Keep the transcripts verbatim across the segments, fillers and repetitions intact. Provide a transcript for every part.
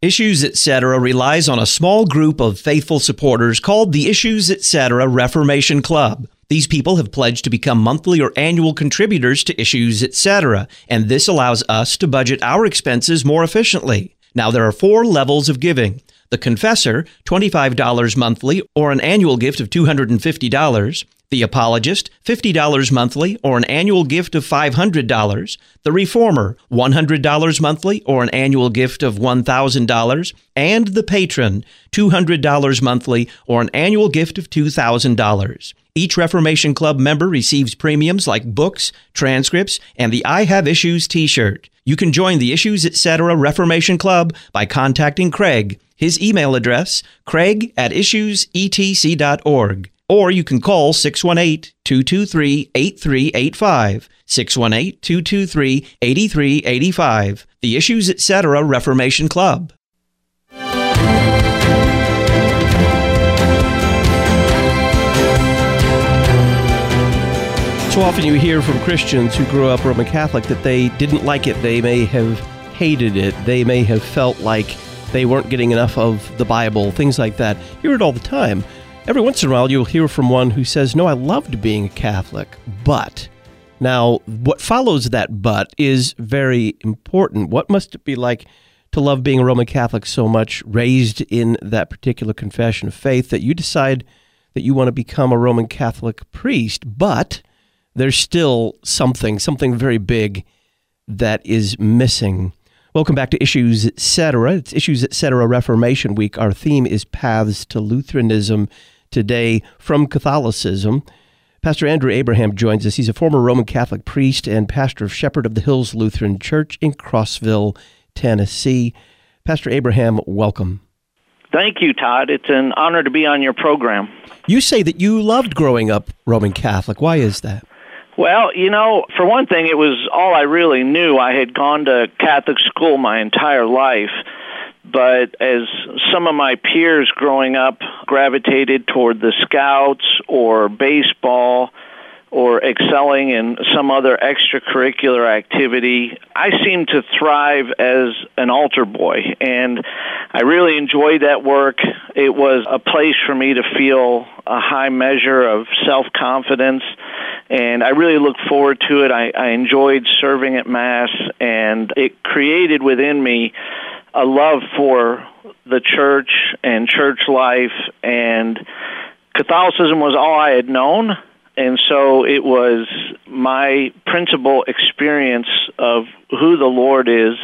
Issues Etc. relies on a small group of faithful supporters called the Issues Etc. Reformation Club. These people have pledged to become monthly or annual contributors to Issues Etc., and this allows us to budget our expenses more efficiently. Now, there are four levels of giving. The Confessor, twenty-five dollars monthly or an annual gift of two hundred fifty dollars. The Apologist, fifty dollars monthly or an annual gift of five hundred dollars. The Reformer, one hundred dollars monthly or an annual gift of one thousand dollars. And the Patron, two hundred dollars monthly or an annual gift of two thousand dollars. Each Reformation Club member receives premiums like books, transcripts, and the I Have Issues t-shirt. You can join the Issues Etc. Reformation Club by contacting Craig. His email address, craig at issues e t c dot org. Or you can call six one eight, two two three, eight three eight five, six one eight, two two three, eight three eight five. The Issues Etc. Reformation Club. So often you hear from Christians who grew up Roman Catholic that they didn't like it. They may have hated it. They may have felt like they weren't getting enough of the Bible, things like that. You hear it all the time. Every once in a while, you'll hear from one who says, no, I loved being a Catholic, but. Now, what follows that but is very important. What must it be like to love being a Roman Catholic so much, raised in that particular confession of faith, that you decide that you want to become a Roman Catholic priest, but there's still something, something very big that is missing. Welcome back to Issues Etc. It's Issues Etc. Reformation Week. Our theme is Paths to Lutheranism. Today, from Catholicism, Pastor Andrew Abraham joins us. He's a former Roman Catholic priest and pastor of Shepherd of the Hills Lutheran Church in Crossville, Tennessee. Pastor Abraham, welcome. Thank you, Todd. It's an honor to be on your program. You say that you loved growing up Roman Catholic. Why is that? Well, you know, for one thing, it was all I really knew. I had gone to Catholic school my entire life, but as some of my peers growing up gravitated toward the Scouts or baseball or excelling in some other extracurricular activity, I seemed to thrive as an altar boy, and I really enjoyed that work. It was a place for me to feel a high measure of self-confidence, and I really looked forward to it. I, I enjoyed serving at Mass, and it created within me a love for the church and church life, and Catholicism was all I had known. And so it was my principal experience of who the Lord is,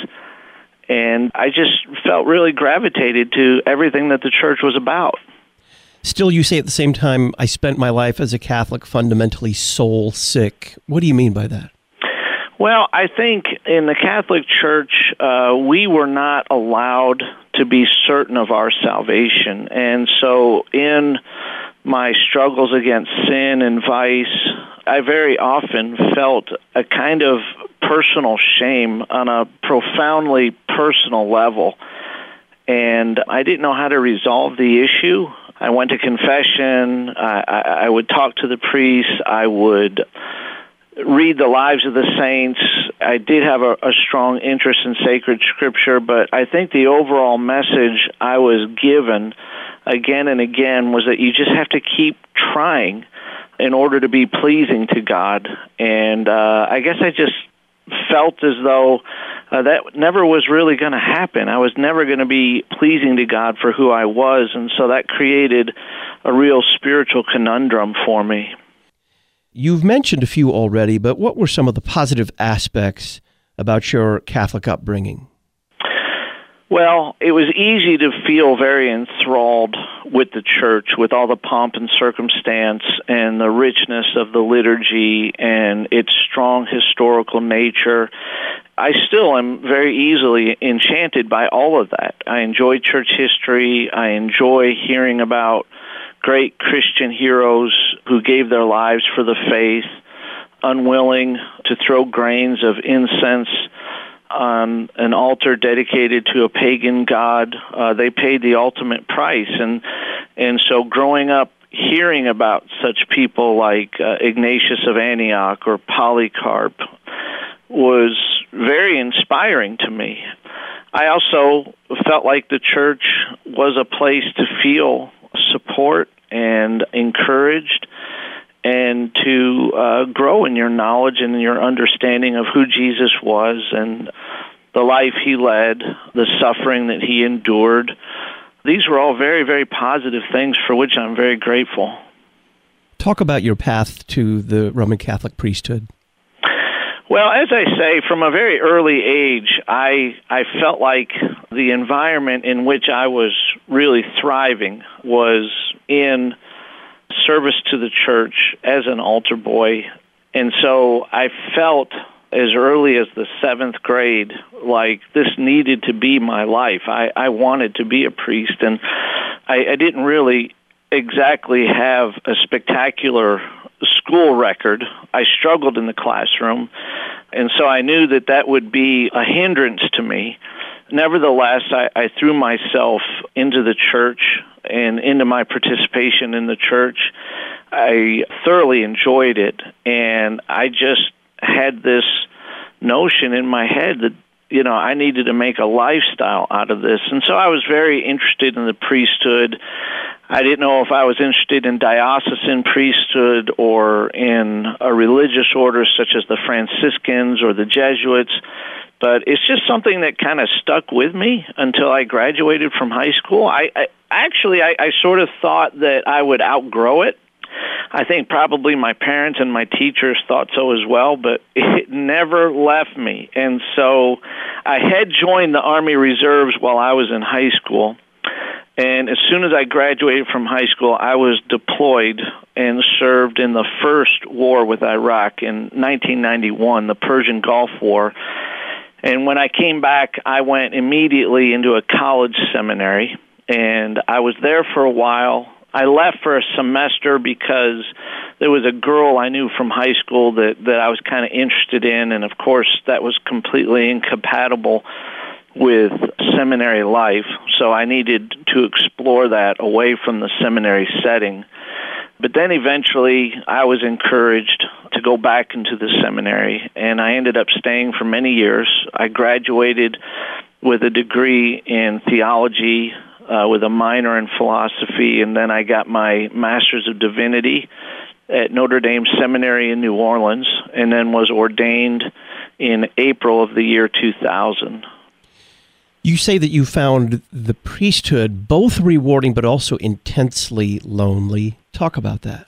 and I just felt really gravitated to everything that the church was about. Still, you say at the same time, I spent my life as a Catholic fundamentally soul sick. What do you mean by that? Well, I think in the Catholic Church, uh, we were not allowed to be certain of our salvation. And so in my struggles against sin and vice, I very often felt a kind of personal shame on a profoundly personal level. And I didn't know how to resolve the issue. I went to confession. I, I, I would talk to the priest. I would read the lives of the saints. I did have a, a strong interest in sacred scripture, but I think the overall message I was given again and again was that you just have to keep trying in order to be pleasing to God. And uh, I guess I just felt as though uh, that never was really going to happen. I was never going to be pleasing to God for who I was, and so that created a real spiritual conundrum for me. You've mentioned a few already, but what were some of the positive aspects about your Catholic upbringing? Well, it was easy to feel very enthralled with the church, with all the pomp and circumstance and the richness of the liturgy and its strong historical nature. I still am very easily enchanted by all of that. I enjoy church history. I enjoy hearing about great Christian heroes who gave their lives for the faith, unwilling to throw grains of incense on an altar dedicated to a pagan god. Uh, they paid the ultimate price. And and so growing up hearing about such people like uh, Ignatius of Antioch or Polycarp was very inspiring to me. I also felt like the church was a place to feel support and encouraged, and to uh, grow in your knowledge and your understanding of who Jesus was and the life he led, the suffering that he endured. These were all very, very positive things for which I'm very grateful. Talk about your path to the Roman Catholic priesthood. Well, as I say, from a very early age, I I felt like the environment in which I was really thriving was in service to the church as an altar boy. And so I felt as early as the seventh grade like this needed to be my life. I, I wanted to be a priest, and I, I didn't really exactly have a spectacular school record. I struggled in the classroom, and so I knew that that would be a hindrance to me. Nevertheless, I, I threw myself into the church and into my participation in the church. I thoroughly enjoyed it, and I just had this notion in my head that, you know, I needed to make a lifestyle out of this. And so I was very interested in the priesthood. I didn't know if I was interested in diocesan priesthood or in a religious order such as the Franciscans or the Jesuits, but it's just something that kind of stuck with me until I graduated from high school. I, I actually, I, I sort of thought that I would outgrow it. I think probably my parents and my teachers thought so as well, but it never left me. And so I had joined the Army Reserves while I was in high school. And as soon as I graduated from high school, I was deployed and served in the first war with Iraq in nineteen ninety-one, the Persian Gulf War. And when I came back, I went immediately into a college seminary, and I was there for a while. I left for a semester because there was a girl I knew from high school that, that I was kind of interested in, and of course that was completely incompatible with seminary life, so I needed to explore that away from the seminary setting. But then eventually I was encouraged to go back into the seminary, and I ended up staying for many years. I graduated with a degree in theology, uh, with a minor in philosophy, and then I got my Master's of Divinity at Notre Dame Seminary in New Orleans, and then was ordained in April of the year two thousand. You say that you found the priesthood both rewarding but also intensely lonely. Talk about that.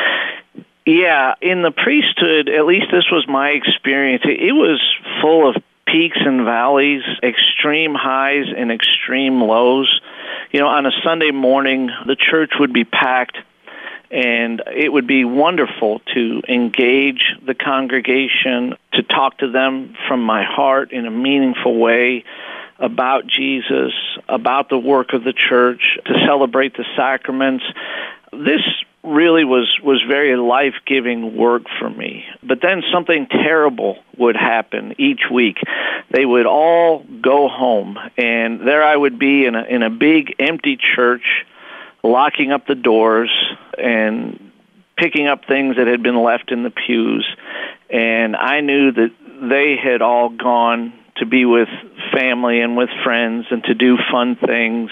Yeah, in the priesthood, at least this was my experience, it was full of peaks and valleys, extreme highs and extreme lows. You know, on a Sunday morning, the church would be packed, and it would be wonderful to engage the congregation, to talk to them from my heart in a meaningful way about Jesus, about the work of the church, to celebrate the sacraments. This really was, was very life-giving work for me. But then something terrible would happen each week. They would all go home, and there I would be in a, in a big empty church, locking up the doors and picking up things that had been left in the pews. And I knew that they had all gone to be with family and with friends and to do fun things,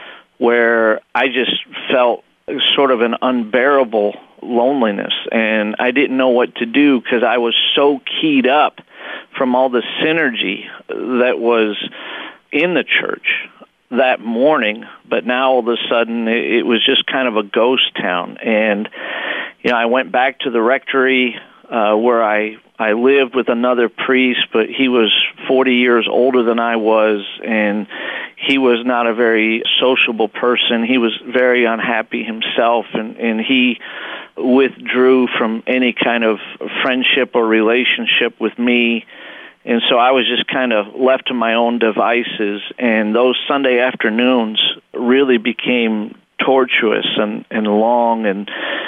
where I just felt sort of an unbearable loneliness. And I didn't know what to do because I was so keyed up from all the synergy that was in the church that morning. But now all of a sudden it was just kind of a ghost town. And, you know, I went back to the rectory uh, where I I lived with another priest, but he was forty years older than I was, and he was not a very sociable person. He was very unhappy himself, and, and he withdrew from any kind of friendship or relationship with me. And so I was just kind of left to my own devices, and those Sunday afternoons really became tortuous and, and long, and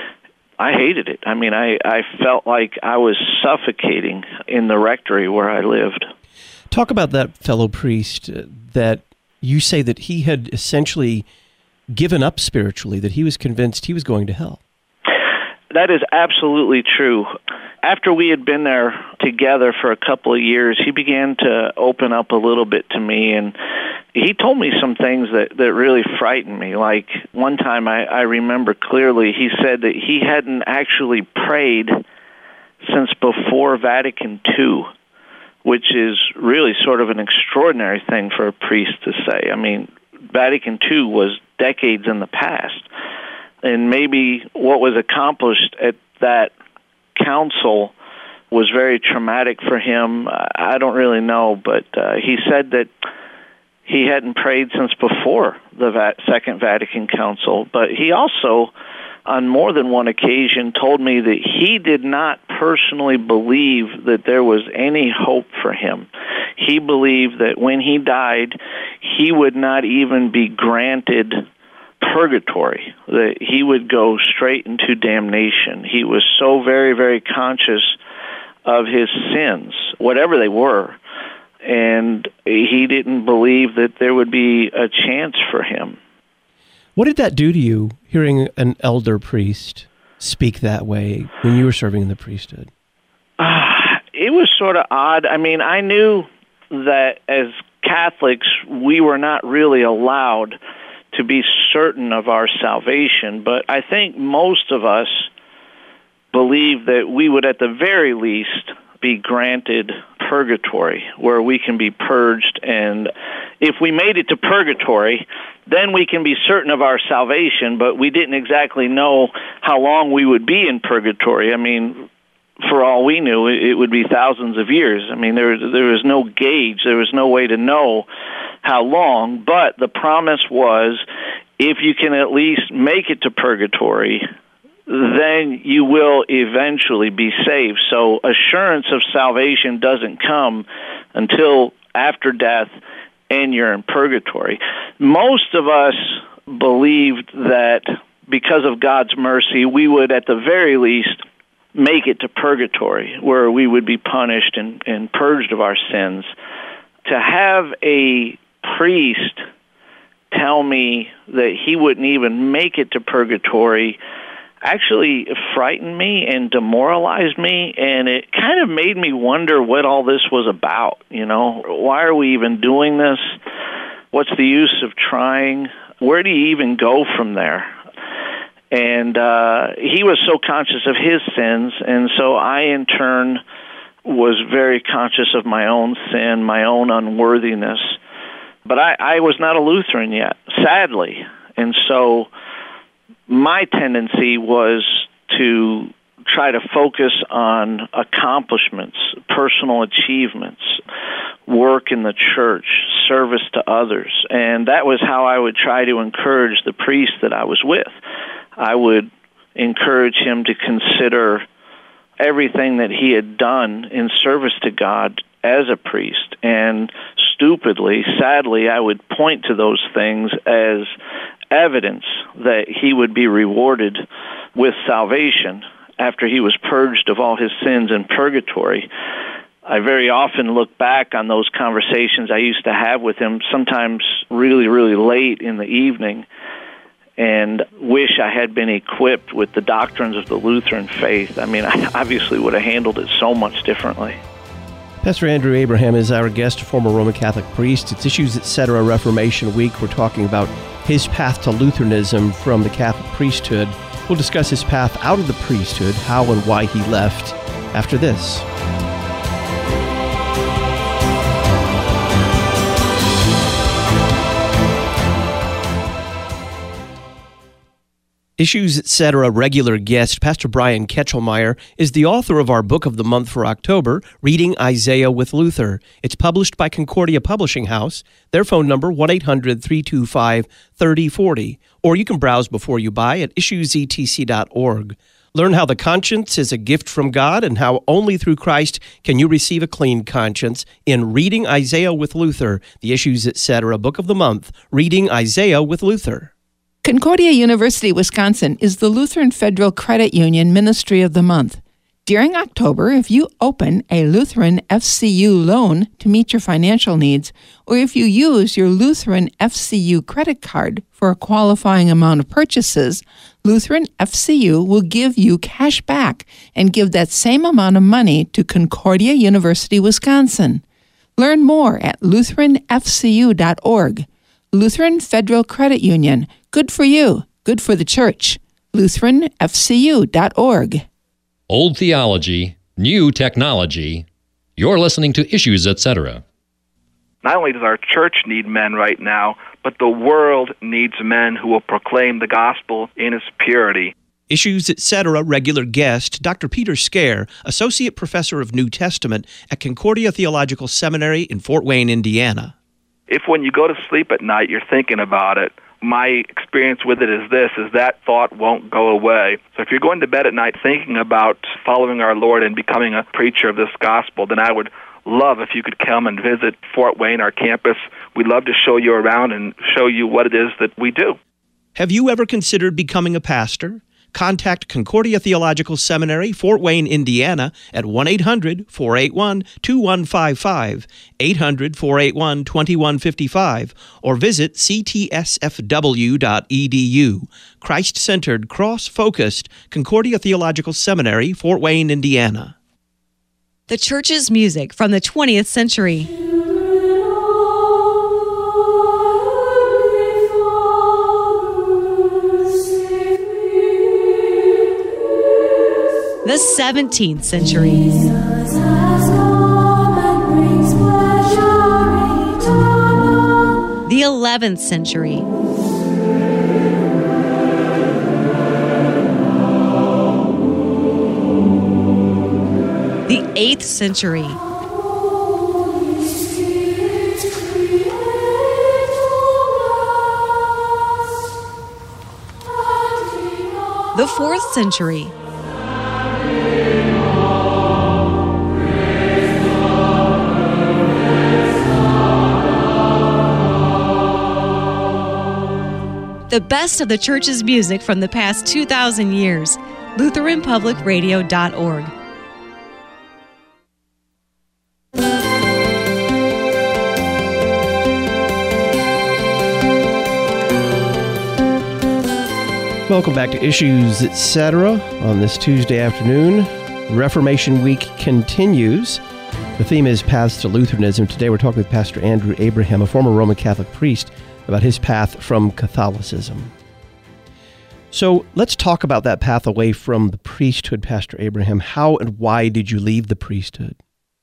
I hated it. I mean, I, I felt like I was suffocating in the rectory where I lived. Talk about that fellow priest uh, that you say that he had essentially given up spiritually, that he was convinced he was going to hell. That is absolutely true. after we had been there together for a couple of years, he began to open up a little bit to me, and he told me some things that, that really frightened me. Like one time I, I remember clearly, he said that he hadn't actually prayed since before Vatican Two, which is really sort of an extraordinary thing for a priest to say. I mean, Vatican Two was decades in the past, and maybe what was accomplished at that council was very traumatic for him. I don't really know, but uh, he said that he hadn't prayed since before the Va- Second Vatican Council, but he also, on more than one occasion, told me that he did not personally believe that there was any hope for him. He believed that when he died, he would not even be granted purgatory, that he would go straight into damnation. He was so very, very conscious of his sins, whatever they were, and he didn't believe that there would be a chance for him. What did that do to you, hearing an elder priest speak that way when you were serving in the priesthood? Uh, it was sort of odd. I mean, I knew that as Catholics, we were not really allowed to be certain of our salvation, but I think most of us believe that we would at the very least be granted purgatory, where we can be purged, and if we made it to purgatory, then we can be certain of our salvation, but we didn't exactly know how long we would be in purgatory. I mean, for all we knew, it would be thousands of years. I mean, there, there was no gauge. There was no way to know how long, but the promise was, if you can at least make it to purgatory, then you will eventually be saved. So assurance of salvation doesn't come until after death and you're in purgatory. Most of us believed that because of God's mercy, we would at the very least make it to purgatory, where we would be punished and, and purged of our sins. To have a priest tell me that he wouldn't even make it to purgatory actually frightened me and demoralized me, and it kind of made me wonder what all this was about. You know, why are we even doing this? What's the use of trying? Where do you even go from there? And uh, he was so conscious of his sins, and so I, in turn, was very conscious of my own sin, my own unworthiness. But I, I was not a Lutheran yet, sadly. And so my tendency was to try to focus on accomplishments, personal achievements, work in the church, service to others. And that was how I would try to encourage the priest that I was with. I would encourage him to consider everything that he had done in service to God as a priest. And stupidly, sadly, I would point to those things as evidence that he would be rewarded with salvation after he was purged of all his sins in purgatory. I very often look back on those conversations I used to have with him, sometimes really, really late in the evening, and wish I had been equipped with the doctrines of the Lutheran faith. I mean, I obviously would have handled it so much differently. Pastor Andrew Abraham is our guest, a former Roman Catholic priest. It's Issues Etc. Reformation Week. We're talking about his path to Lutheranism from the Catholic priesthood. We'll discuss his path out of the priesthood, how and why he left, after this. Issues Etc. regular guest, Pastor Brian Ketchelmeyer, is the author of our book of the month for October, Reading Isaiah with Luther. It's published by Concordia Publishing House. Their phone number, one eight hundred, three two five, three oh four oh. Or you can browse before you buy at issues e t c dot org. Learn how the conscience is a gift from God and how only through Christ can you receive a clean conscience in Reading Isaiah with Luther, the Issues Etc. book of the month, Reading Isaiah with Luther. Concordia University, Wisconsin is the Lutheran Federal Credit Union Ministry of the Month. During October, if you open a Lutheran F C U loan to meet your financial needs, or if you use your Lutheran F C U credit card for a qualifying amount of purchases, Lutheran F C U will give you cash back and give that same amount of money to Concordia University, Wisconsin. Learn more at lutheran f c u dot org. Lutheran Federal Credit Union. Good for you. Good for the church. lutheran f c u dot org. Old theology, new technology. You're listening to Issues, et cetera. Not only does our church need men right now, but the world needs men who will proclaim the gospel in its purity. Issues, et cetera. Regular guest, Doctor Peter Scare, Associate Professor of New Testament at Concordia Theological Seminary in Fort Wayne, Indiana. If when you go to sleep at night you're thinking about it, my experience with it is this, is that thought won't go away. So if you're going to bed at night thinking about following our Lord and becoming a preacher of this gospel, then I would love if you could come and visit Fort Wayne, our campus. We'd love to show you around and show you what it is that we do. Have you ever considered becoming a pastor? Contact Concordia Theological Seminary, Fort Wayne, Indiana at one eight hundred, four eight one, two one five five, eight hundred, four eight one, two one five five, or visit c t s f w dot e d u. Christ-centered, cross-focused Concordia Theological Seminary, Fort Wayne, Indiana. The church's music from the twentieth century. The seventeenth century. The eleventh century. The eighth century. The fourth century. The best of the church's music from the past two thousand years. Lutheran Public Radio dot org. Welcome back to Issues, et cetera. On this Tuesday afternoon, Reformation Week continues. The theme is Paths to Lutheranism. Today we're talking with Pastor Andrew Abraham, a former Roman Catholic priest, about his path from Catholicism. So let's talk about that path away from the priesthood, Pastor Abraham. How and why did you leave the priesthood?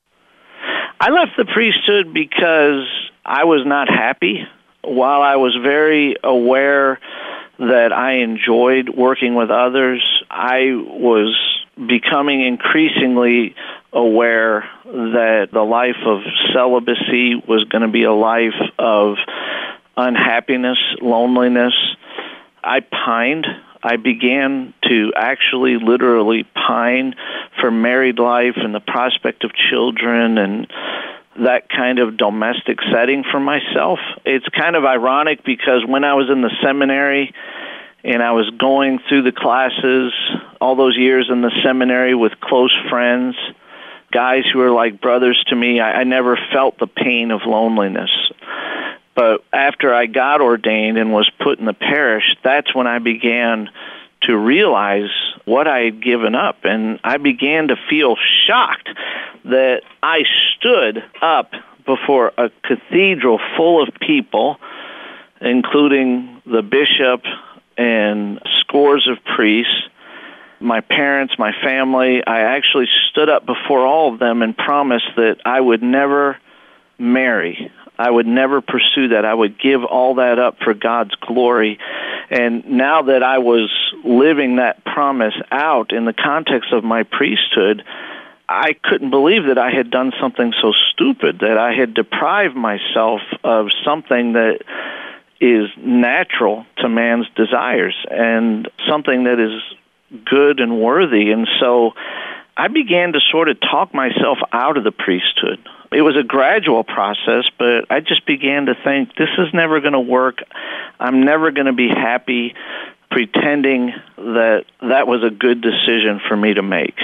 I left the priesthood because I was not happy. While I was very aware that I enjoyed working with others, I was becoming increasingly aware that the life of celibacy was going to be a life of unhappiness, loneliness. I pined. I began to actually literally pine for married life and the prospect of children and that kind of domestic setting for myself. It's kind of ironic because when I was in the seminary and I was going through the classes, all those years in the seminary with close friends, guys who were like brothers to me, I, I never felt the pain of loneliness. But after I got ordained and was put in the parish, that's when I began to realize what I had given up. And I began to feel shocked that I stood up before a cathedral full of people, including the bishop and scores of priests, my parents, my family. I actually stood up before all of them and promised that I would never marry. I would never pursue that. I would give all that up for God's glory. And now that I was living that promise out in the context of my priesthood, I couldn't believe that I had done something so stupid, that I had deprived myself of something that is natural to man's desires and something that is good and worthy. And so I began to sort of talk myself out of the priesthood. It was a gradual process, but I just began to think, this is never going to work. I'm never going to be happy pretending that that was a good decision for me to make.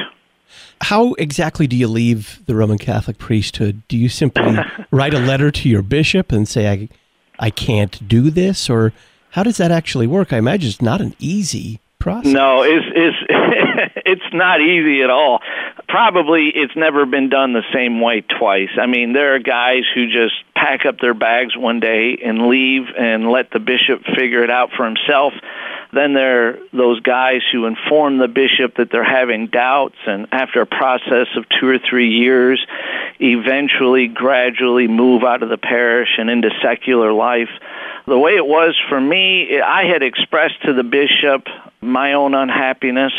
How exactly do you leave the Roman Catholic priesthood? Do you simply write a letter to your bishop and say, I, I can't do this? Or how does that actually work? I imagine it's not an easy process. No, it's, it's, it's not easy at all. Probably it's never been done the same way twice. I mean, there are guys who just pack up their bags one day and leave and let the bishop figure it out for himself. Then there are those guys who inform the bishop that they're having doubts, and after a process of two or three years, eventually, gradually move out of the parish and into secular life. The way it was for me, I had expressed to the bishop my own unhappiness,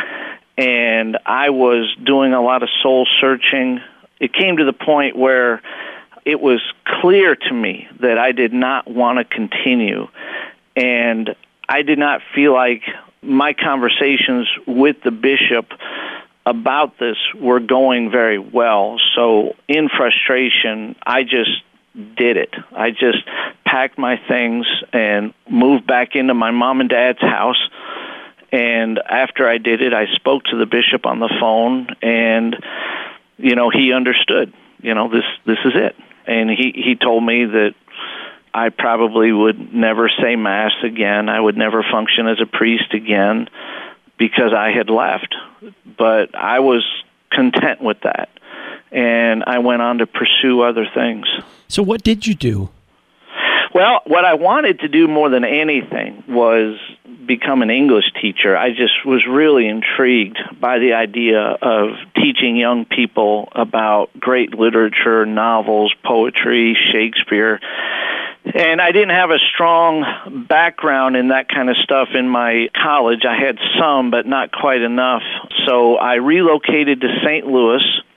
and I was doing a lot of soul searching. It came to the point where it was clear to me that I did not want to continue, and I did not feel like my conversations with the bishop about this were going very well. So in frustration, I just did it. I just packed my things and moved back into my mom and dad's house. And after I did it, I spoke to the bishop on the phone, and, you know, he understood, you know, this, this is it. And he, he told me that I probably would never say Mass again. I would never function as a priest again because I had left. But I was content with that, and I went on to pursue other things. So what did you do? Well, what I wanted to do more than anything was become an English teacher. I just was really intrigued by the idea of teaching young people about great literature, novels, poetry, Shakespeare. And I didn't have a strong background in that kind of stuff in my college. I had some, but not quite enough. So I relocated to Saint Louis,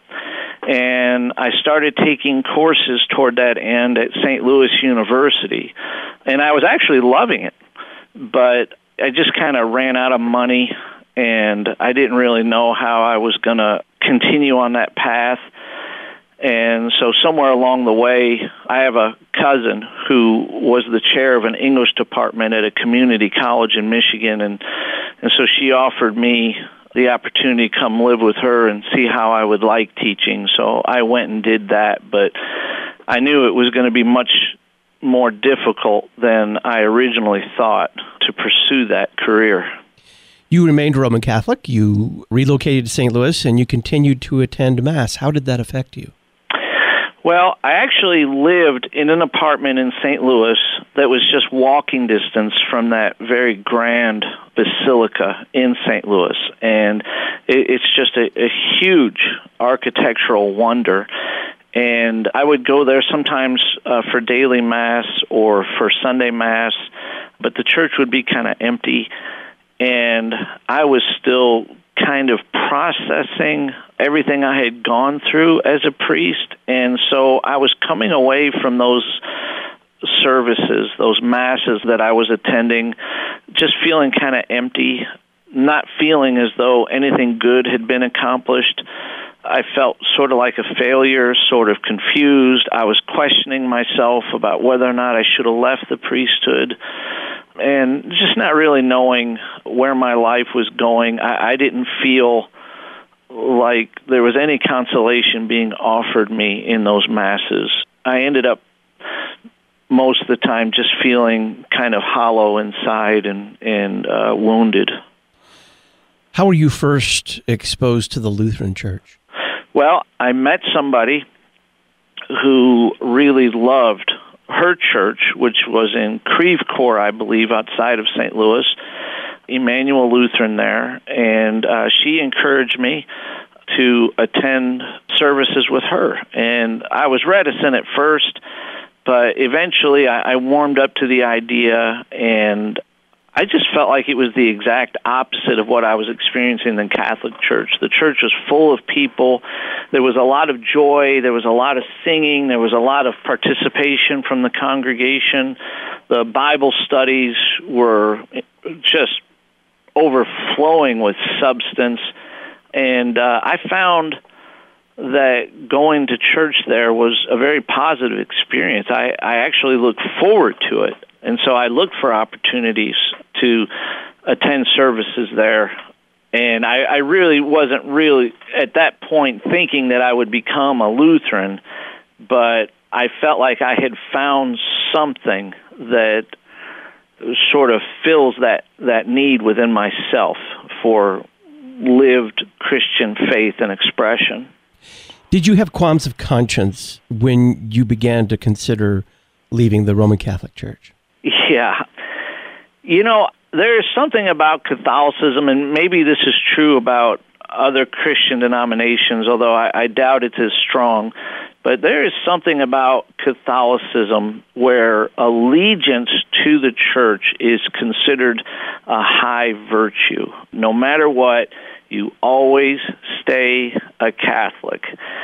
and I started taking courses toward that end at Saint Louis University. And I was actually loving it, but I just kind of ran out of money, and I didn't really know how I was going to continue on that path. And so somewhere along the way, I have a cousin who was the chair of an English department at a community college in Michigan, and, and so she offered me the opportunity to come live with her and see how I would like teaching. So I went and did that, but I knew it was going to be much more difficult than I originally thought to pursue that career. You remained Roman Catholic, you relocated to Saint Louis, and you continued to attend Mass. How did that affect you? Well, I actually lived in an apartment in Saint Louis that was just walking distance from that very grand basilica in Saint Louis. And it, it's just a, a huge architectural wonder. And I would go there sometimes uh, for daily Mass or for Sunday Mass, but the church would be kind of empty. And I was still kind of processing everything I had gone through as a priest. And so I was coming away from those services, those Masses that I was attending, just feeling kind of empty, not feeling as though anything good had been accomplished. I felt sort of like a failure, sort of confused. I was questioning myself about whether or not I should have left the priesthood, and just not really knowing where my life was going. I, I didn't feel like there was any consolation being offered me in those Masses. I ended up most of the time just feeling kind of hollow inside and, and uh, wounded. How were you first exposed to the Lutheran Church? Well, I met somebody who really loved her church, which was in Creve Coeur, I believe, outside of Saint Louis, Emmanuel Lutheran there, and uh, she encouraged me to attend services with her. And I was reticent at first, but eventually I, I warmed up to the idea, and I just felt like it was the exact opposite of what I was experiencing in the Catholic Church. The church was full of people. There was a lot of joy. There was a lot of singing. There was a lot of participation from the congregation. The Bible studies were just overflowing with substance. And uh, I found that going to church there was a very positive experience. I, I actually looked forward to it. And so I looked for opportunities to attend services there. And I, I really wasn't really, at that point, thinking that I would become a Lutheran, but I felt like I had found something that sort of fills that, that need within myself for lived Christian faith and expression. Did you have qualms of conscience when you began to consider leaving the Roman Catholic Church? Yeah. You know, there is something about Catholicism, and maybe this is true about other Christian denominations, although I, I doubt it's as strong, but there is something about Catholicism where allegiance to the church is considered a high virtue. No matter what, you always stay a Catholic.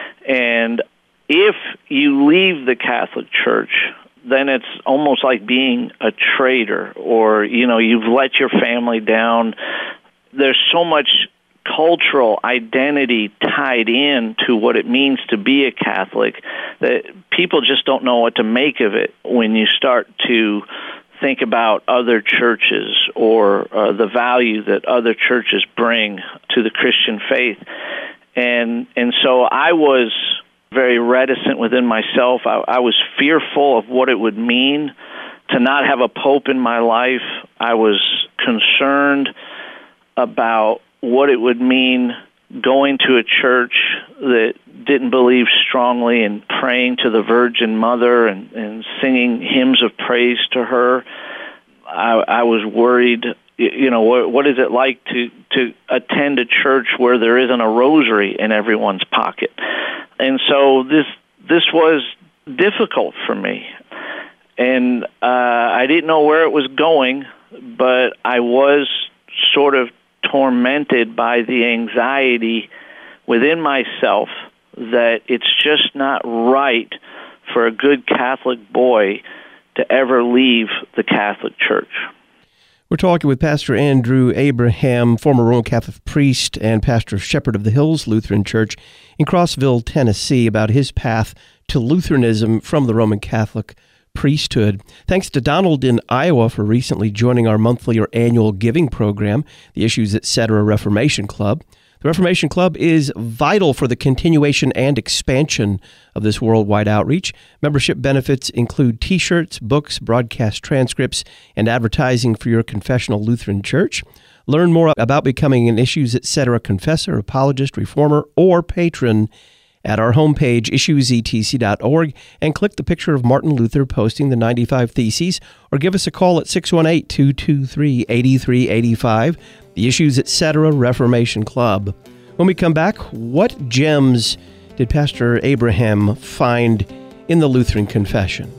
And if you leave the Catholic Church, then it's almost like being a traitor, or, you know, you've let your family down. There's so much cultural identity tied in to what it means to be a Catholic that people just don't know what to make of it when you start to think about other churches or uh, the value that other churches bring to the Christian faith. And and so I was very reticent within myself. I, I was fearful of what it would mean to not have a pope in my life. I was concerned about what it would mean going to a church that didn't believe strongly in praying to the Virgin Mother and, and singing hymns of praise to her. I, I was worried, you know, what, what is it like to, to attend a church where there isn't a rosary in everyone's pocket? And so this this was difficult for me. And uh, I didn't know where it was going, but I was sort of tormented by the anxiety within myself that it's just not right for a good Catholic boy to ever leave the Catholic Church. We're talking with Pastor Andrew Abraham, former Roman Catholic priest and pastor of Shepherd of the Hills Lutheran Church in Crossville, Tennessee, about his path to Lutheranism from the Roman Catholic priesthood. Thanks to Donald in Iowa for recently joining our monthly or annual giving program, the Issues Etc. Reformation Club. The Reformation Club is vital for the continuation and expansion of this worldwide outreach. Membership benefits include T-shirts, books, broadcast transcripts, and advertising for your confessional Lutheran church. Learn more about becoming an Issues Etc. confessor, apologist, reformer, or patron at our homepage, issues e t c dot org, and click the picture of Martin Luther posting the ninety-five Theses, or give us a call at six one eight, two two three, eight three eight five. The Issues Etc. Reformation Club. When we come back, what gems did Pastor Abraham find in the Lutheran Confession?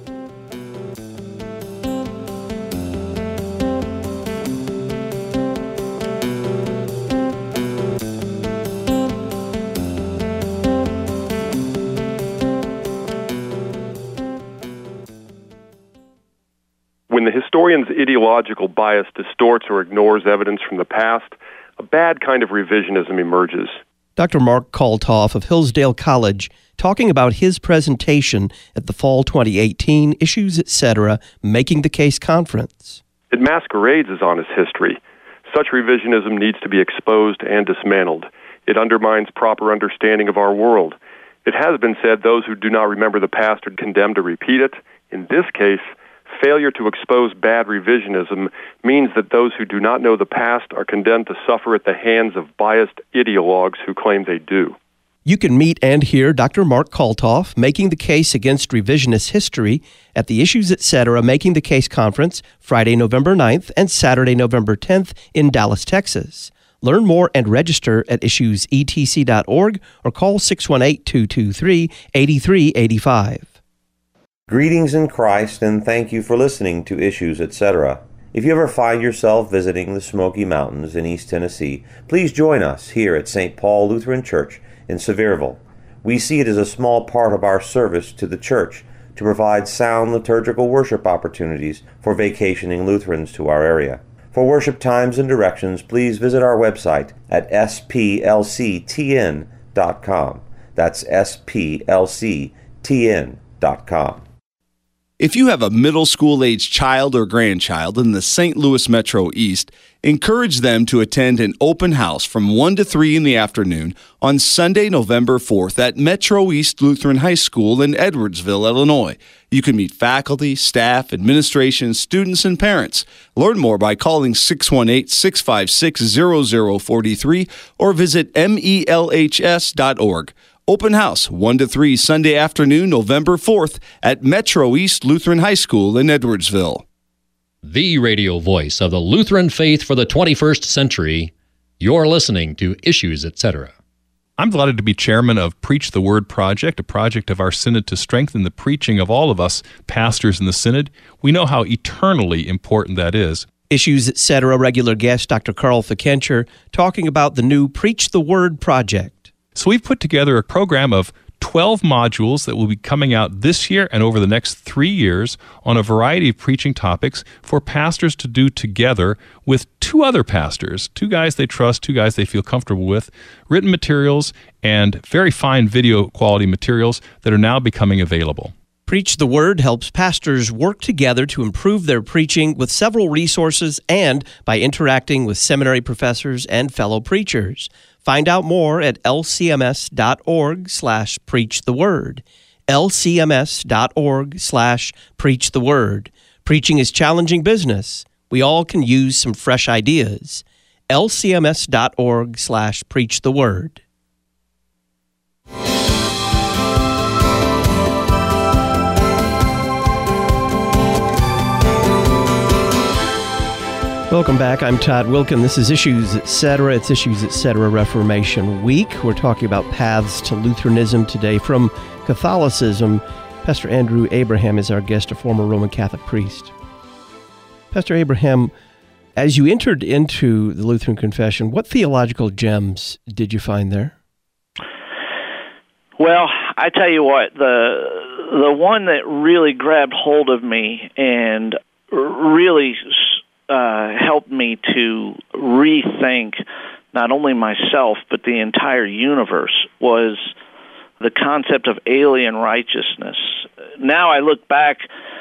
When the historian's ideological bias distorts or ignores evidence from the past, a bad kind of revisionism emerges. Doctor Mark Kalthoff of Hillsdale College talking about his presentation at the Fall twenty eighteen Issues Etc. Making the Case Conference. It masquerades as honest history. Such revisionism needs to be exposed and dismantled. It undermines proper understanding of our world. It has been said those who do not remember the past are condemned to repeat it. In this case, failure to expose bad revisionism means that those who do not know the past are condemned to suffer at the hands of biased ideologues who claim they do. You can meet and hear Doctor Mark Kalthoff making the case against revisionist history at the Issues Etc. Making the Case Conference Friday, November ninth and Saturday, November tenth in Dallas, Texas. Learn more and register at issues e t c dot org or call six one eight, two two three, eight three eight five. Greetings in Christ, and thank you for listening to Issues Etc. If you ever find yourself visiting the Smoky Mountains in East Tennessee, please join us here at Saint Paul Lutheran Church in Sevierville. We see it as a small part of our service to the church to provide sound liturgical worship opportunities for vacationing Lutherans to our area. For worship times and directions, please visit our website at s p l c t n dot com. That's s p l c t n dot com. If you have a middle school-age child or grandchild in the Saint Louis Metro East, encourage them to attend an open house from one to three in the afternoon on Sunday, November fourth at Metro East Lutheran High School in Edwardsville, Illinois. You can meet faculty, staff, administration, students, and parents. Learn more by calling six one eight, six five six, zero zero four three or visit M E L H S dot org. Open house, one to three, Sunday afternoon, November fourth, at Metro East Lutheran High School in Edwardsville. The radio voice of the Lutheran faith for the twenty-first century. You're listening to Issues, et cetera. I'm delighted to be chairman of Preach the Word Project, a project of our synod to strengthen the preaching of all of us pastors in the synod. We know how eternally important that is. Issues, et cetera. Regular guest Doctor Carl Fikencher talking about the new Preach the Word Project. So we've put together a program of twelve modules that will be coming out this year and over the next three years on a variety of preaching topics for pastors to do together with two other pastors, two guys they trust, two guys they feel comfortable with, written materials and very fine video quality materials that are now becoming available. Preach the Word helps pastors work together to improve their preaching with several resources and by interacting with seminary professors and fellow preachers. Find out more at lcms.org slash preach the word. lcms.org slash preach the word. Preaching is challenging business. We all can use some fresh ideas. lcms.org slash preach the word. Welcome back. I'm Todd Wilkin. This is Issues, et cetera. It's Issues, et cetera. Reformation Week. We're talking about paths to Lutheranism today from Catholicism. Pastor Andrew Abraham is our guest, a former Roman Catholic priest. Pastor Abraham, as you entered into the Lutheran confession, what theological gems did you find there? Well, I tell you what, the the one that really grabbed hold of me and really Uh, helped me to rethink not only myself but the entire universe was the concept of alien righteousness. Now I look back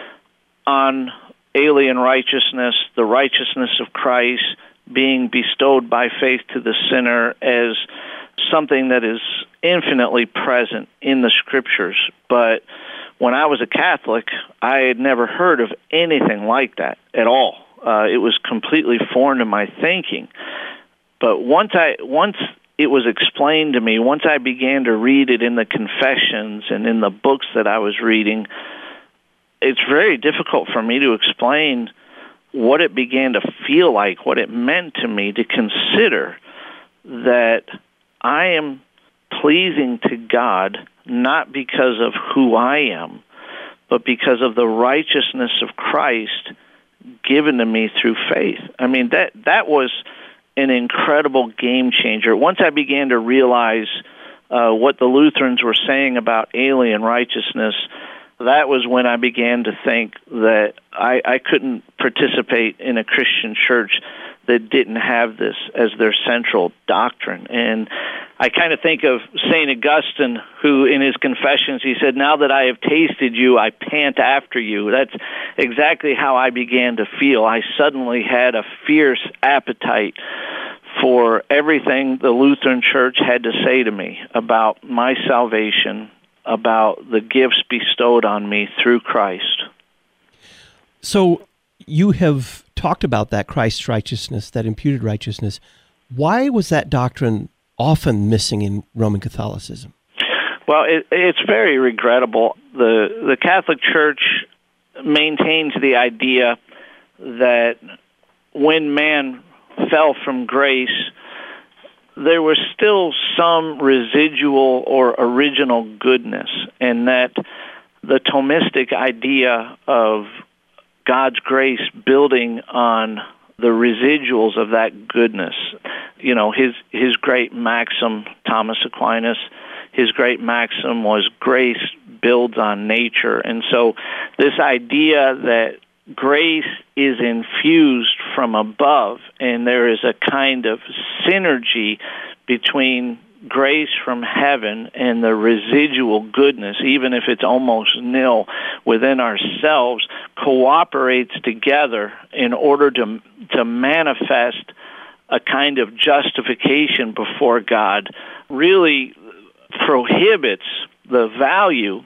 on alien righteousness, the righteousness of Christ being bestowed by faith to the sinner, as something that is infinitely present in the Scriptures. But when I was a Catholic, I had never heard of anything like that at all. Uh, it was completely foreign to my thinking. But once I once it was explained to me, once I began to read it in the confessions and in the books that I was reading, it's very difficult for me to explain what it began to feel like, what it meant to me to consider that I am pleasing to God not because of who I am, but because of the righteousness of Christ given to me through faith. I mean, that that was an incredible game changer. Once I began to realize uh, what the Lutherans were saying about alien righteousness, that was when I began to think that I, I couldn't participate in a Christian church that didn't have this as their central doctrine. And I kind of think of Saint Augustine, who in his Confessions, he said, "Now that I have tasted you, I pant after you." That's exactly how I began to feel. I suddenly had a fierce appetite for everything the Lutheran Church had to say to me about my salvation, about the gifts bestowed on me through Christ. So you have talked about that Christ's righteousness, that imputed righteousness. Why was that doctrine often missing in Roman Catholicism? Well, it, it's very regrettable. The the Catholic Church maintains the idea that when man fell from grace, there was still some residual or original goodness, and that the Thomistic idea of God's grace building on the residuals of that goodness. You know, his his great maxim, Thomas Aquinas, his great maxim was grace builds on nature. And so this idea that grace is infused from above and there is a kind of synergy between grace from heaven and the residual goodness, even if it's almost nil within ourselves, cooperates together in order to to manifest a kind of justification before God, really prohibits the value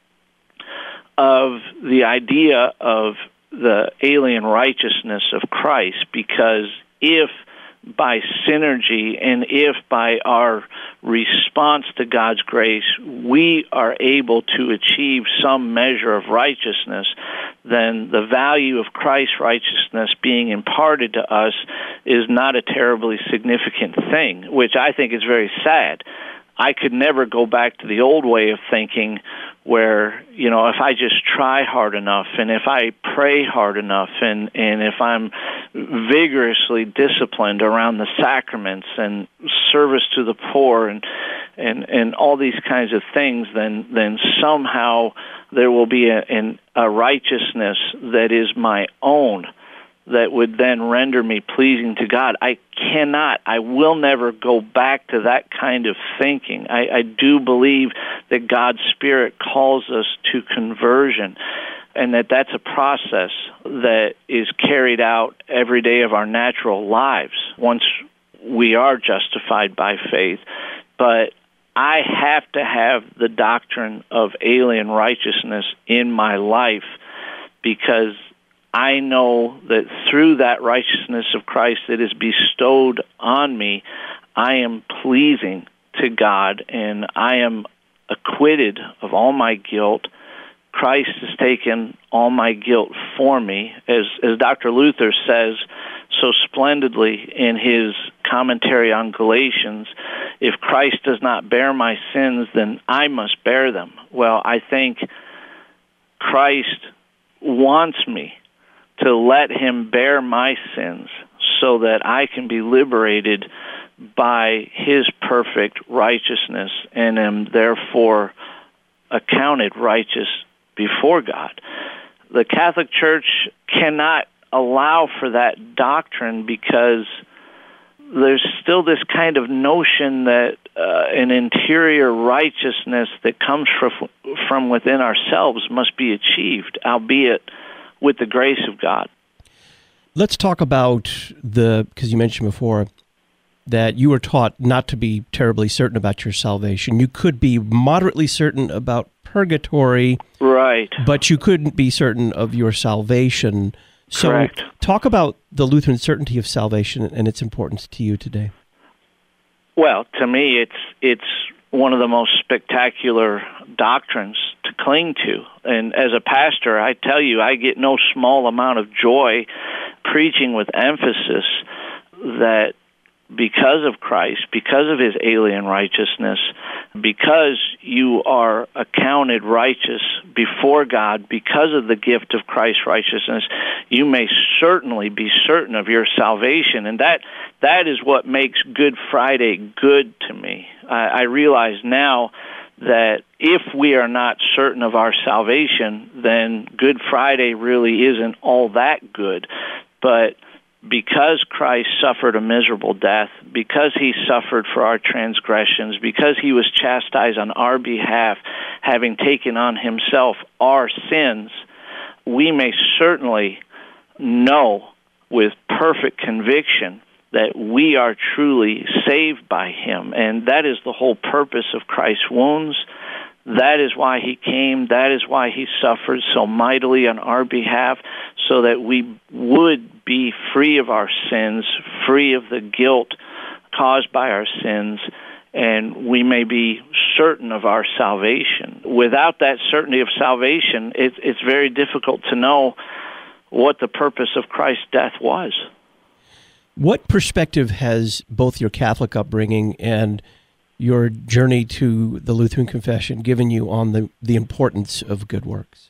of the idea of the alien righteousness of Christ, because if by synergy and if by our response to God's grace we are able to achieve some measure of righteousness, then the value of Christ's righteousness being imparted to us is not a terribly significant thing, which I think is very sad. I could never go back to the old way of thinking where, you know, if I just try hard enough and if I pray hard enough and, and if I'm vigorously disciplined around the sacraments and service to the poor and and, and all these kinds of things, then then somehow there will be a, an, a righteousness that is my own that would then render me pleasing to God. I cannot, I will never go back to that kind of thinking. I, I do believe that God's Spirit calls us to conversion, and that that's a process that is carried out every day of our natural lives once we are justified by faith. But I have to have the doctrine of alien righteousness in my life, because I know that through that righteousness of Christ that is bestowed on me, I am pleasing to God and I am acquitted of all my guilt. Christ has taken all my guilt for me. As, as Doctor Luther says so splendidly in his commentary on Galatians, if Christ does not bear my sins, then I must bear them. Well, I think Christ wants me to let him bear my sins so that I can be liberated by his perfect righteousness and am therefore accounted righteous before God. The Catholic Church cannot allow for that doctrine because there's still this kind of notion that uh, an interior righteousness that comes from, from within ourselves must be achieved, albeit with the grace of God. Let's talk about the, because you mentioned before that you were taught not to be terribly certain about your salvation. You could be moderately certain about purgatory, right? But you couldn't be certain of your salvation. So Correct. Talk about the Lutheran certainty of salvation and its importance to you today. Well, to me, it's it's one of the most spectacular doctrines to cling to. And as a pastor, I tell you, I get no small amount of joy preaching with emphasis that because of Christ, because of his alien righteousness, because you are accounted righteous before God, because of the gift of Christ's righteousness, you may certainly be certain of your salvation. And that that is what makes Good Friday good to me. I, I realize now that if we are not certain of our salvation, then Good Friday really isn't all that good. But because Christ suffered a miserable death, because he suffered for our transgressions, because he was chastised on our behalf, having taken on himself our sins, we may certainly know with perfect conviction that we are truly saved by him. And that is the whole purpose of Christ's wounds. That is why he came. That is why he suffered so mightily on our behalf, so that we would be free of our sins, free of the guilt caused by our sins, and we may be certain of our salvation. Without that certainty of salvation, it, it's very difficult to know what the purpose of Christ's death was. What perspective has both your Catholic upbringing and your journey to the Lutheran confession given you on the, the importance of good works?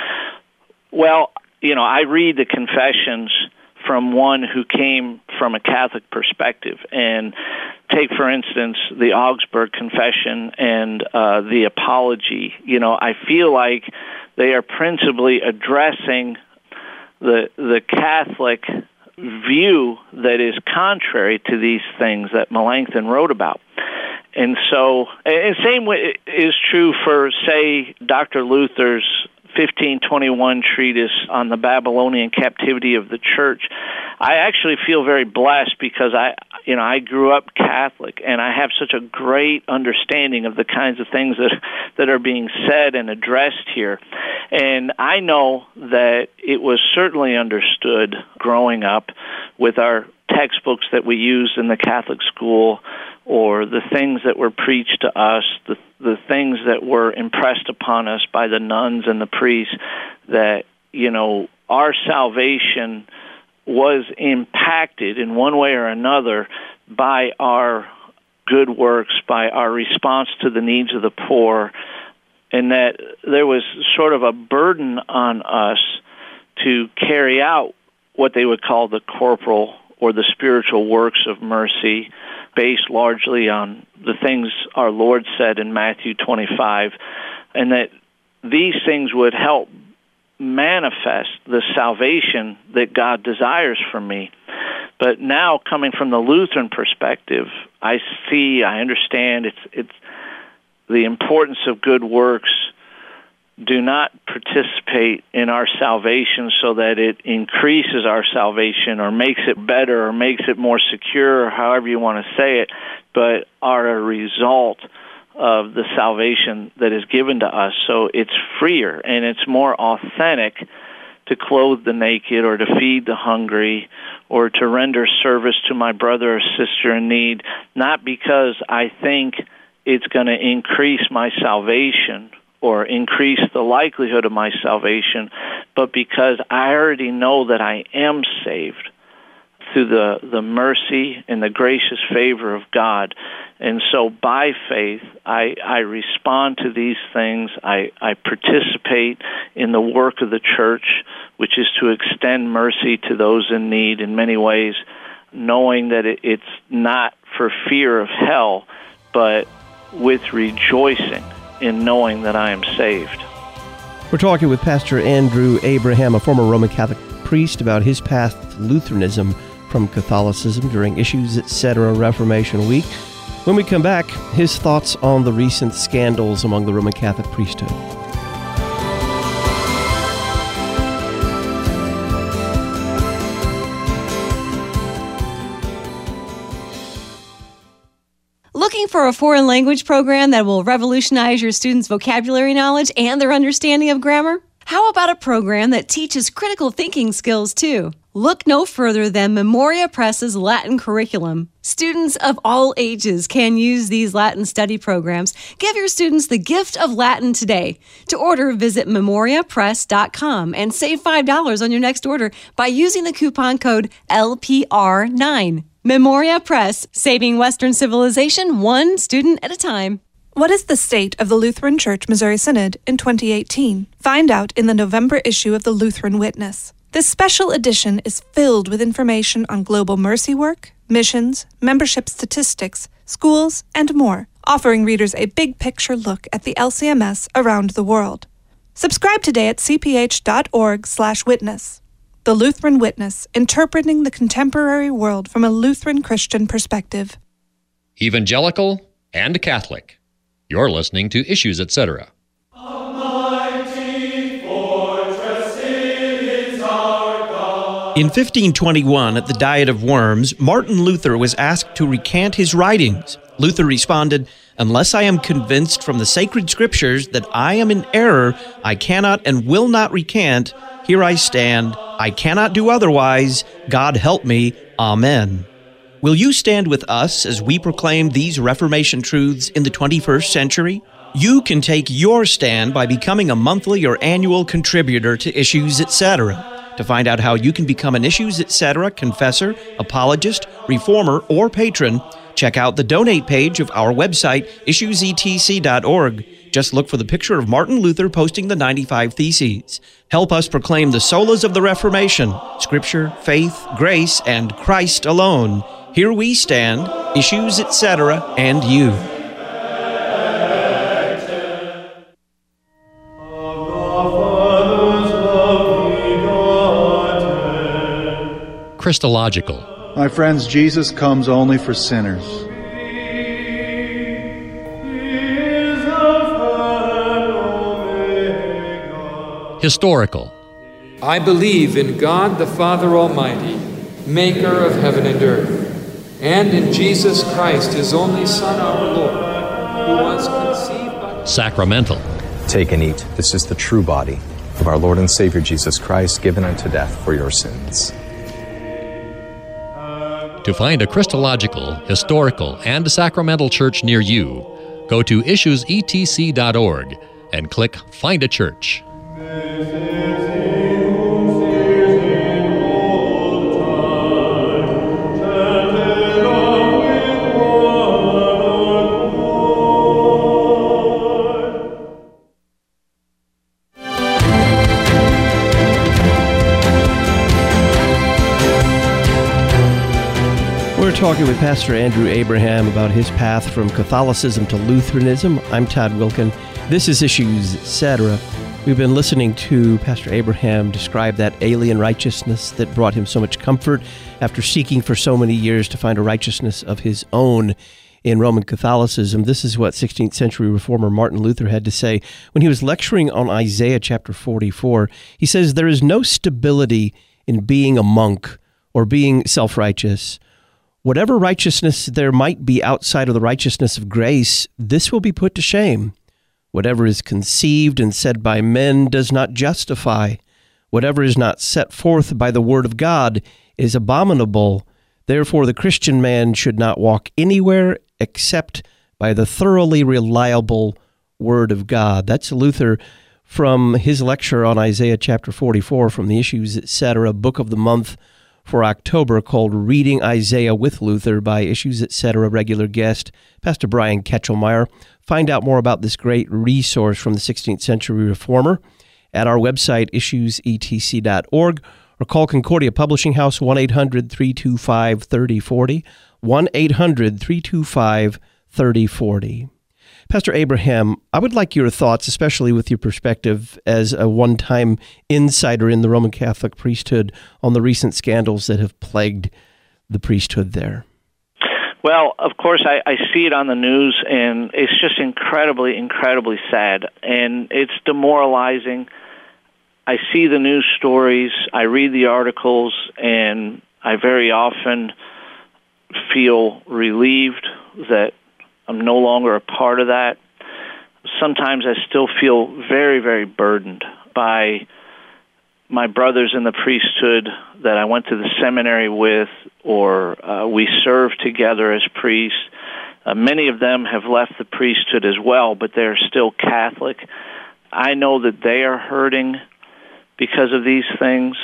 Well, you know, I read the confessions from one who came from a Catholic perspective. And take, for instance, the Augsburg Confession and uh, the Apology. You know, I feel like they are principally addressing the the Catholic view that is contrary to these things that Melanchthon wrote about. and so, and same way is true for, say, Doctor Luther's fifteen twenty-one treatise on the Babylonian captivity of the church. I actually feel very blessed because I, you know, I grew up Catholic, and I have such a great understanding of the kinds of things that that are being said and addressed here. And I know that it was certainly understood growing up with our textbooks that we used in the Catholic school, or the things that were preached to us, the the things that were impressed upon us by the nuns and the priests, that, you know, our salvation was impacted in one way or another by our good works, by our response to the needs of the poor, and that there was sort of a burden on us to carry out what they would call the corporal or the spiritual works of mercy, based largely on the things our Lord said in Matthew twenty-five, and that these things would help manifest the salvation that God desires for me. But now, coming from the Lutheran perspective, I see, I understand it's it's the importance of good works do not participate in our salvation so that it increases our salvation or makes it better or makes it more secure, or however you want to say it, but are a result of the salvation that is given to us. So it's freer and it's more authentic to clothe the naked or to feed the hungry or to render service to my brother or sister in need, not because I think it's going to increase my salvation or increase the likelihood of my salvation, but because I already know that I am saved through the, the mercy and the gracious favor of God. And so by faith, I, I respond to these things. I, I participate in the work of the church, which is to extend mercy to those in need in many ways, knowing that it, it's not for fear of hell, but with rejoicing in knowing that I am saved. We're talking with Pastor Andrew Abraham, a former Roman Catholic priest, about his path to Lutheranism from Catholicism during Issues Etc. Reformation Week. When we come back, his thoughts on the recent scandals among the Roman Catholic priesthood. Looking for a foreign language program that will revolutionize your students' vocabulary knowledge and their understanding of grammar? How about a program that teaches critical thinking skills too? Look no further than Memoria Press's Latin curriculum. Students of all ages can use these Latin study programs. Give your students the gift of Latin today. To order, visit memoria press dot com and save five dollars on your next order by using the coupon code L P R nine. Memoria Press, saving Western civilization one student at a time. What is the state of the Lutheran Church Missouri Synod in twenty eighteen? Find out in the November issue of the Lutheran Witness. This special edition is filled with information on global mercy work, missions, membership statistics, schools, and more, offering readers a big-picture look at the L C M S around the world. Subscribe today at c p h dot org slash witness. The Lutheran Witness, interpreting the contemporary world from a Lutheran Christian perspective. Evangelical and Catholic. You're listening to Issues Etc. In fifteen twenty-one, at the Diet of Worms, Martin Luther was asked to recant his writings. Luther responded, "Unless I am convinced from the sacred scriptures that I am in error, I cannot and will not recant. Here I stand. I cannot do otherwise. God help me. Amen." Will you stand with us as we proclaim these Reformation truths in the twenty-first century? You can take your stand by becoming a monthly or annual contributor to Issues Etc. To find out how you can become an Issues Etc. confessor, apologist, reformer, or patron, check out the donate page of our website, issues e t c dot org. Just look for the picture of Martin Luther posting the ninety-five Theses. Help us proclaim the solas of the Reformation, Scripture, faith, grace, and Christ alone. Here we stand, Issues Etc., and you. Christological. My friends, Jesus comes only for sinners. Historical. I believe in God the Father Almighty, maker of heaven and earth, and in Jesus Christ, his only Son, our Lord, who was conceived by... Sacramental. Take and eat. This is the true body of our Lord and Savior Jesus Christ, given unto death for your sins. To find a Christological, historical, and sacramental church near you, go to issues e t c dot org and click Find a Church. We're talking with Pastor Andrew Abraham about his path from Catholicism to Lutheranism. I'm Todd Wilkin. This is Issues, et cetera. We've been listening to Pastor Abraham describe that alien righteousness that brought him so much comfort after seeking for so many years to find a righteousness of his own in Roman Catholicism. This is what sixteenth century reformer Martin Luther had to say when he was lecturing on Isaiah chapter forty-four. He says, "There is no stability in being a monk or being self-righteous. Whatever righteousness there might be outside of the righteousness of grace, this will be put to shame. Whatever is conceived and said by men does not justify. Whatever is not set forth by the word of God is abominable. Therefore, the Christian man should not walk anywhere except by the thoroughly reliable word of God." That's Luther from his lecture on Isaiah chapter forty-four from the Issues, et cetera, book of the month for October, called Reading Isaiah with Luther by Issues, et cetera regular guest, Pastor Brian Ketchelmeyer. Find out more about this great resource from the sixteenth century reformer at our website, issues e t c dot org, or call Concordia Publishing House, one eight hundred three two five three oh four oh, one eight hundred three two five three oh four oh. Pastor Abraham, I would like your thoughts, especially with your perspective as a one-time insider in the Roman Catholic priesthood, on the recent scandals that have plagued the priesthood there. Well, of course, I, I see it on the news, and it's just incredibly, incredibly sad, and it's demoralizing. I see the news stories, I read the articles, and I very often feel relieved that I'm no longer a part of that. Sometimes I still feel very, very burdened by my brothers in the priesthood that I went to the seminary with, or uh, we served together as priests. Uh, many of them have left the priesthood as well, but they're still Catholic. I know that they are hurting because of these things.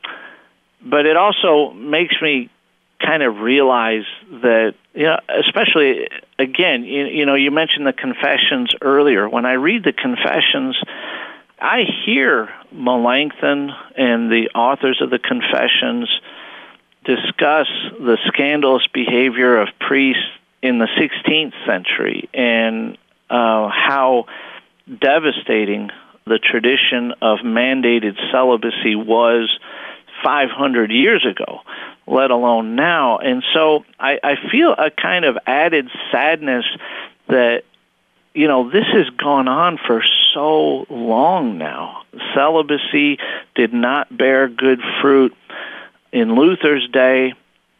But it also makes me kind of realize that, you know, especially, again, you, you know, you mentioned the confessions earlier. When I read the confessions, I hear Melanchthon and the authors of the confessions discuss the scandalous behavior of priests in the sixteenth century and uh, how devastating the tradition of mandated celibacy was five hundred years ago, let alone now. And so I, I feel a kind of added sadness that, you know, this has gone on for so long now. Celibacy did not bear good fruit in Luther's day.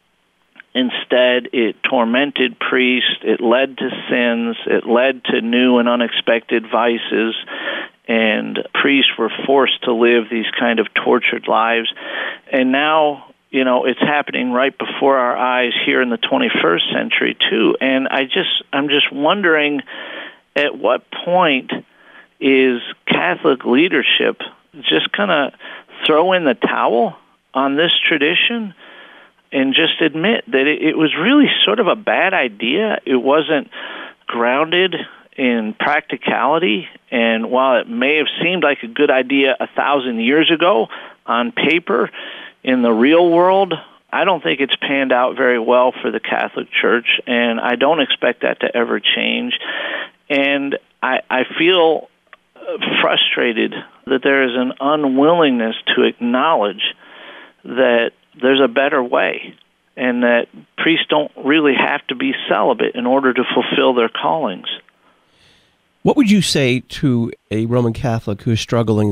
Instead, it tormented priests, it led to sins, it led to new and unexpected vices, and priests were forced to live these kind of tortured lives. And now, you know, it's happening right before our eyes here in the twenty-first century too. And I just, I'm just wondering, at what point is Catholic leadership just going to throw in the towel on this tradition and just admit that it, it was really sort of a bad idea? It wasn't grounded in practicality, and while it may have seemed like a good idea a thousand years ago on paper, in the real world, I don't think it's panned out very well for the Catholic Church, and I don't expect that to ever change. And I, I feel frustrated that there is an unwillingness to acknowledge that there's a better way, and that priests don't really have to be celibate in order to fulfill their callings. What would you say to a Roman Catholic who is struggling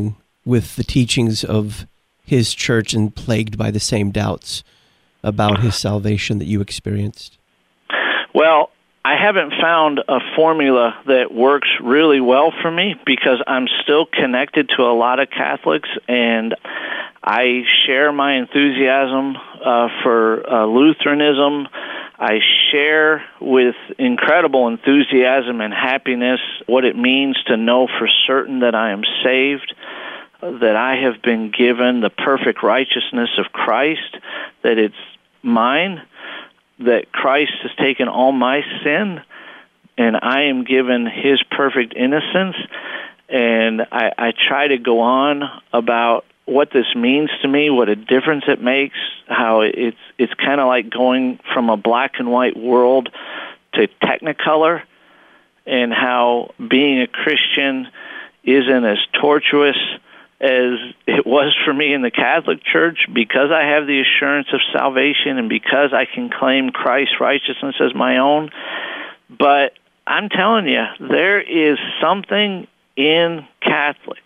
with the teachings of his church and plagued by the same doubts about his salvation that you experienced? Well, I haven't found a formula that works really well for me because I'm still connected to a lot of Catholics, and I share my enthusiasm uh, for uh, Lutheranism. I share with incredible enthusiasm and happiness what it means to know for certain that I am saved, that I have been given the perfect righteousness of Christ, that it's mine, that Christ has taken all my sin, and I am given his perfect innocence. And I, I try to go on about what this means to me, what a difference it makes, how it's it's kind of like going from a black and white world to Technicolor, and how being a Christian isn't as tortuous as it was for me in the Catholic Church, because I have the assurance of salvation and because I can claim Christ's righteousness as my own. But I'm telling you, there is something in Catholics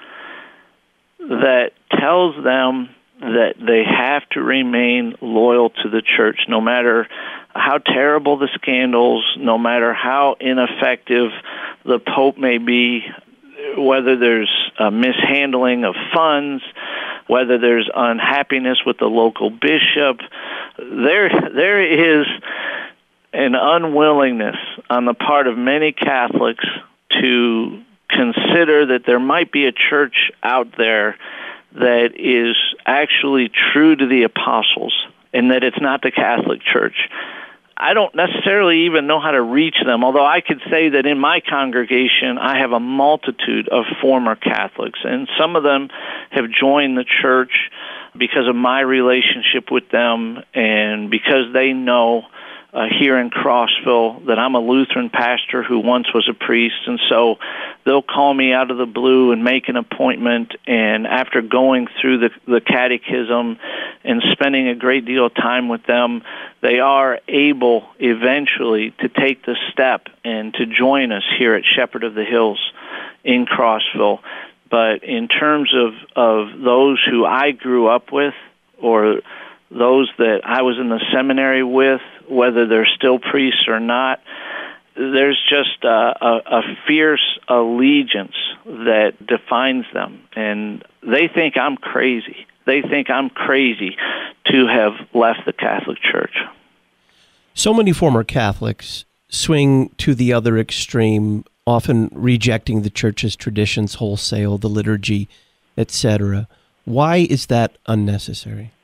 that tells them that they have to remain loyal to the church, no matter how terrible the scandals, no matter how ineffective the Pope may be, whether there's a mishandling of funds, whether there's unhappiness with the local bishop. There, there is an unwillingness on the part of many Catholics to consider that there might be a church out there that is actually true to the apostles and that it's not the Catholic Church. I don't necessarily even know how to reach them, although I could say that in my congregation I have a multitude of former Catholics, and some of them have joined the church because of my relationship with them and because they know uh, here in Crossville that I'm a Lutheran pastor who once was a priest, and so they'll call me out of the blue and make an appointment, and after going through the, the catechism and spending a great deal of time with them, they are able eventually to take the step and to join us here at Shepherd of the Hills in Crossville. But in terms of, of those who I grew up with, or those that I was in the seminary with, whether they're still priests or not, there's just a, a, a fierce allegiance that defines them. And they think I'm crazy. They think I'm crazy to have left the Catholic Church. So many former Catholics swing to the other extreme, often rejecting the Church's traditions wholesale, the liturgy, et cetera. Why is that unnecessary?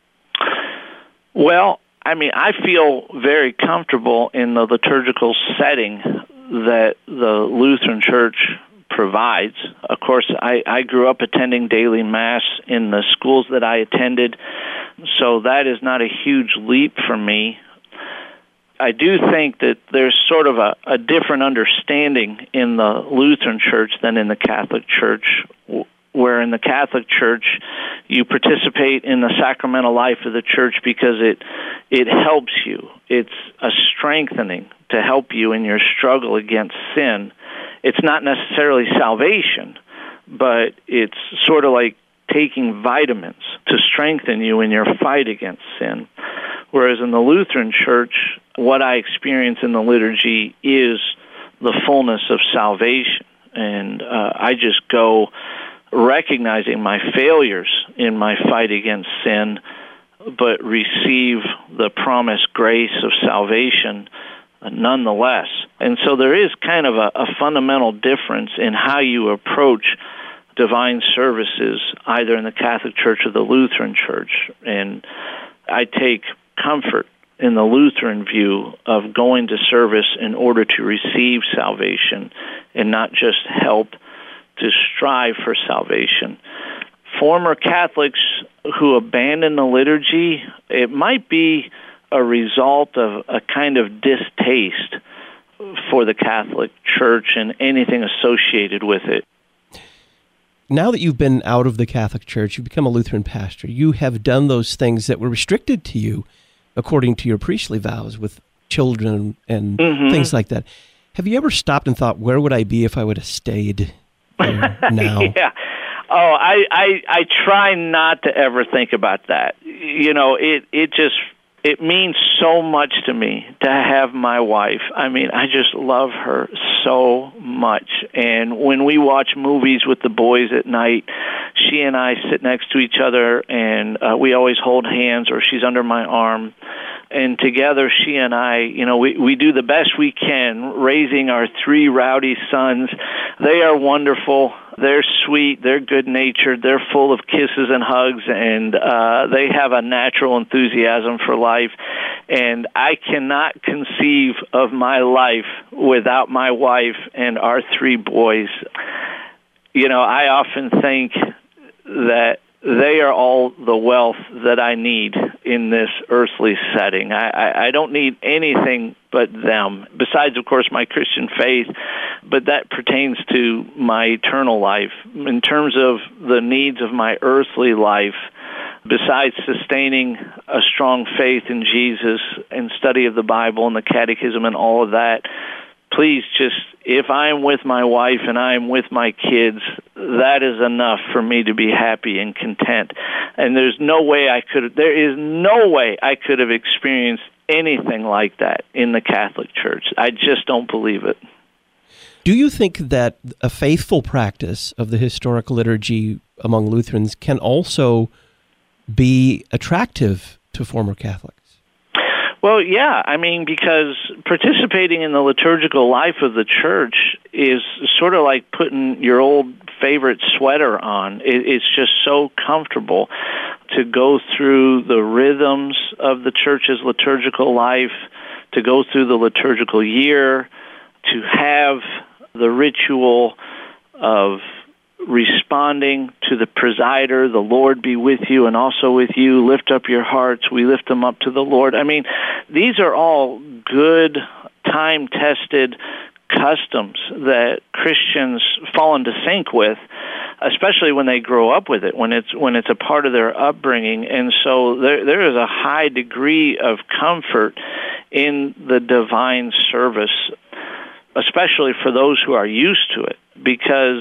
Well, I mean, I feel very comfortable in the liturgical setting that the Lutheran Church provides. Of course, I, I grew up attending daily Mass in the schools that I attended, so that is not a huge leap for me. I do think that there's sort of a, a different understanding in the Lutheran Church than in the Catholic Church, where in the Catholic Church you participate in the sacramental life of the church because it it helps you. It's a strengthening to help you in your struggle against sin. It's not necessarily salvation, but it's sort of like taking vitamins to strengthen you in your fight against sin. Whereas in the Lutheran Church, what I experience in the liturgy is the fullness of salvation. And uh, I just go recognizing my failures in my fight against sin, but receive the promised grace of salvation nonetheless. And so there is kind of a, a fundamental difference in how you approach divine services, either in the Catholic Church or the Lutheran Church. And I take comfort in the Lutheran view of going to service in order to receive salvation and not just help to strive for salvation. Former Catholics who abandon the liturgy, it might be a result of a kind of distaste for the Catholic Church and anything associated with it. Now that you've been out of the Catholic Church, you've become a Lutheran pastor, you have done those things that were restricted to you according to your priestly vows with children and mm-hmm. things like that. Have you ever stopped and thought, where would I be if I would have stayed there now? Yeah. Oh, I, I I try not to ever think about that. You know, it it just it means so much to me to have my wife. I mean, I just love her so much. And when we watch movies with the boys at night, she and I sit next to each other, and uh, we always hold hands, or she's under my arm. And together, she and I, you know, we, we do the best we can raising our three rowdy sons. They are wonderful. They're sweet. They're good-natured. They're full of kisses and hugs, and uh, they have a natural enthusiasm for life. And I cannot conceive of my life without my wife and our three boys. You know, I often think that they are all the wealth that I need in this earthly setting. I, I, I don't need anything but them, besides, of course, my Christian faith, but that pertains to my eternal life. In terms of the needs of my earthly life, besides sustaining a strong faith in Jesus and study of the Bible and the catechism and all of that, please just, if I'm with my wife and I'm with my kids, that is enough for me to be happy and content. And there's no way I could, there is no way I could have experienced anything like that in the Catholic Church. I just don't believe it. Do you think that a faithful practice of the historical liturgy among Lutherans can also be attractive to former Catholics? Well, yeah. I mean, because participating in the liturgical life of the Church is sort of like putting your old favorite sweater on. It, it's just so comfortable to go through the rhythms of the Church's liturgical life, to go through the liturgical year, to have the ritual of responding to the presider, the Lord be with you and also with you, lift up your hearts, we lift them up to the Lord. I mean, these are all good, time-tested customs that Christians fall into sync with, especially when they grow up with it, when it's when it's a part of their upbringing. And so there there is a high degree of comfort in the divine service, especially for those who are used to it, because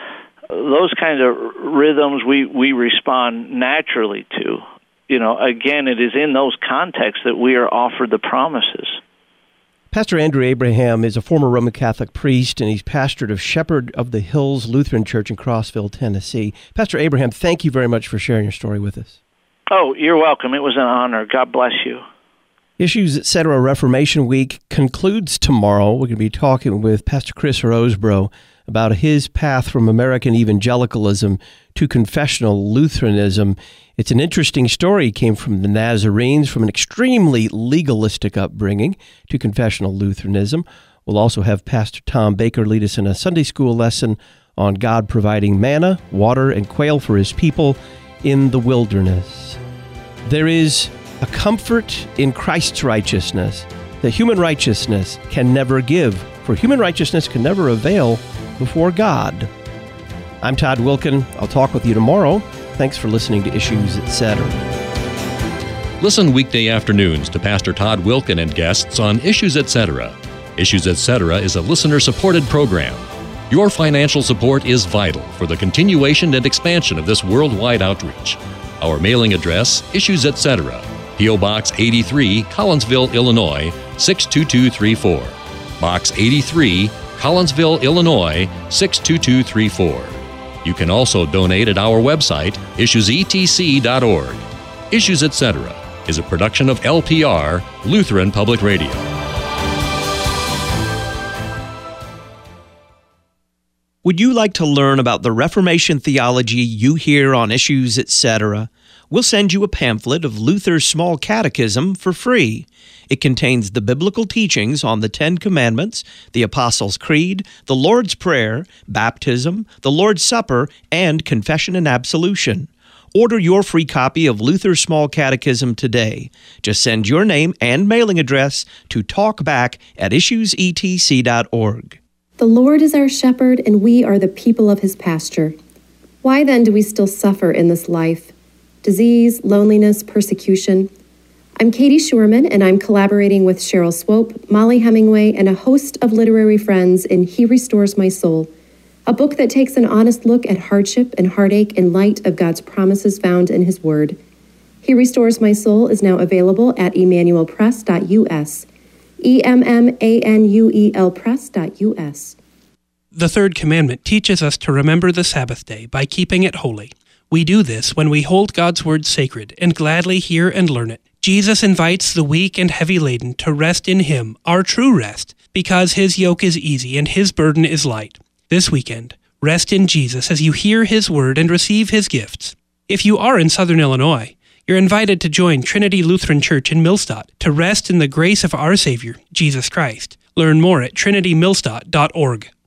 those kinds of rhythms we, we respond naturally to. You know, again, it is in those contexts that we are offered the promises. Pastor Andrew Abraham is a former Roman Catholic priest, and he's pastored of Shepherd of the Hills Lutheran Church in Crossville, Tennessee. Pastor Abraham, thank you very much for sharing your story with us. Oh, you're welcome. It was an honor. God bless you. Issues, et cetera. Reformation Week concludes tomorrow. We're going to be talking with Pastor Chris Rosebrough about his path from American evangelicalism to confessional Lutheranism. It's an interesting story. He came from the Nazarenes, from an extremely legalistic upbringing to confessional Lutheranism. We'll also have Pastor Tom Baker lead us in a Sunday school lesson on God providing manna, water, and quail for his people in the wilderness. There is a comfort in Christ's righteousness that human righteousness can never give, for human righteousness can never avail before God. I'm Todd Wilken. I'll talk with you tomorrow. Thanks for listening to Issues, et cetera. Listen weekday afternoons to Pastor Todd Wilken and guests on Issues, et cetera. Issues, et cetera is a listener-supported program. Your financial support is vital for the continuation and expansion of this worldwide outreach. Our mailing address, Issues, et cetera. P O. Box eighty-three, Collinsville, Illinois, six two two three four. Box eighty-three, Collinsville, Illinois, six two two three four. You can also donate at our website, issues e t c dot org. Issues, et cetera is a production of L P R, Lutheran Public Radio. Would you like to learn about the Reformation theology you hear on Issues, et cetera? We'll send you a pamphlet of Luther's Small Catechism for free. It contains the biblical teachings on the Ten Commandments, the Apostles' Creed, the Lord's Prayer, baptism, the Lord's Supper, and confession and absolution. Order your free copy of Luther's Small Catechism today. Just send your name and mailing address to talkback at issues e t c dot org. The Lord is our shepherd, and we are the people of his pasture. Why then do we still suffer in this life? Disease, loneliness, persecution. I'm Katie Schurman, and I'm collaborating with Cheryl Swope, Molly Hemingway, and a host of literary friends in He Restores My Soul, a book that takes an honest look at hardship and heartache in light of God's promises found in His Word. He Restores My Soul is now available at emmanuel press dot u s. E M M A N U E L press dot u s. The third commandment teaches us to remember the Sabbath day by keeping it holy. We do this when we hold God's word sacred and gladly hear and learn it. Jesus invites the weak and heavy laden to rest in Him, our true rest, because His yoke is easy and His burden is light. This weekend, rest in Jesus as you hear His word and receive His gifts. If you are in Southern Illinois, you're invited to join Trinity Lutheran Church in Millstadt to rest in the grace of our Savior, Jesus Christ. Learn more at trinity millstadt dot org.